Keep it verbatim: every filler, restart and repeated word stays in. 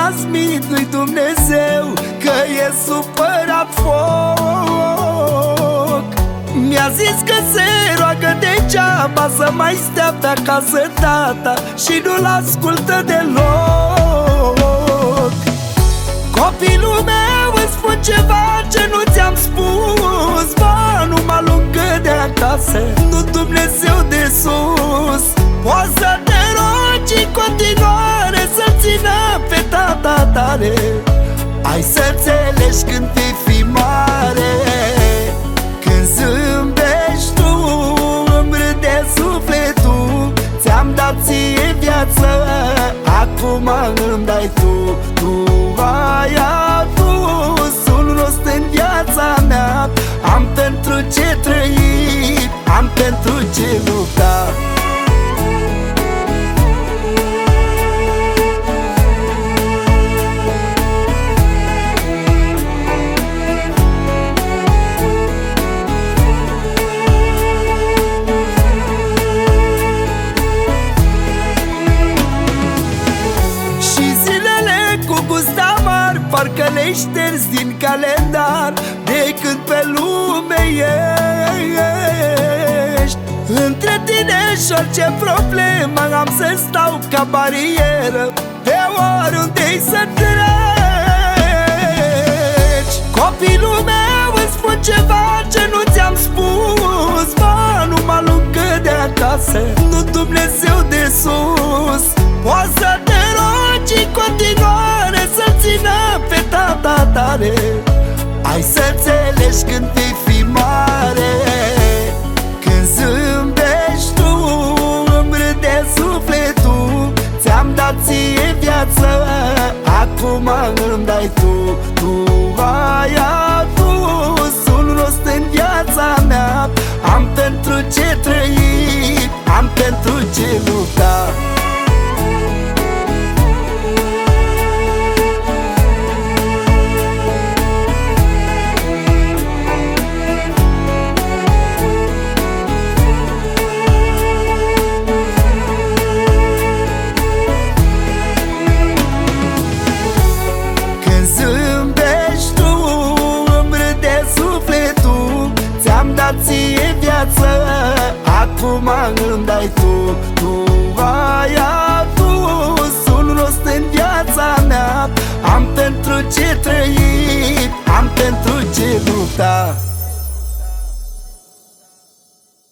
transmit lui Dumnezeu că e supărat foc. Mi-a zis că se roagă degeaba, să mai stea pe acasă tata și nu-l ascultă deloc. Copilul meu, îți spun ceva ce nu ți-am spus, ba, nu mă alungă de acasă, nu Dumnezeu de sus. Poți să te rogi în continuare să-l țină pe tata tare. Ai să înțelegi când vei fi mare. Când zâmbești tu, îmi râde sufletul. Ți-am dat ție viață, acum îmi dai tu. Tu ai adus un rost în viața mea. Am pentru ce trăi, am pentru ce lupta. Parcă le șterzi din calendar de când pe lume ești. Între tine și orice problemă am să stau ca barieră pe oriunde-i să treci. Copilul meu, îți spun ceva ce nu ți-am spus, ba, nu mă alungă de acasă, nu Dumnezeu de sus. Poți să te rogi în continuare să-l țină pe tata tare. Ai să înțelegi când vei fi mare. Când zâmbești tu, îmi râde sufletul. Ți-am dat ție viață, acum îmi dai tu. Tu ai adus un rost în viața mea. Am pentru ce trăi, am pentru ce lupta. Ție viață, acum îmi dai tu. Tu ai adus un rost în viața mea. Am pentru ce trăi, am pentru ce lupta.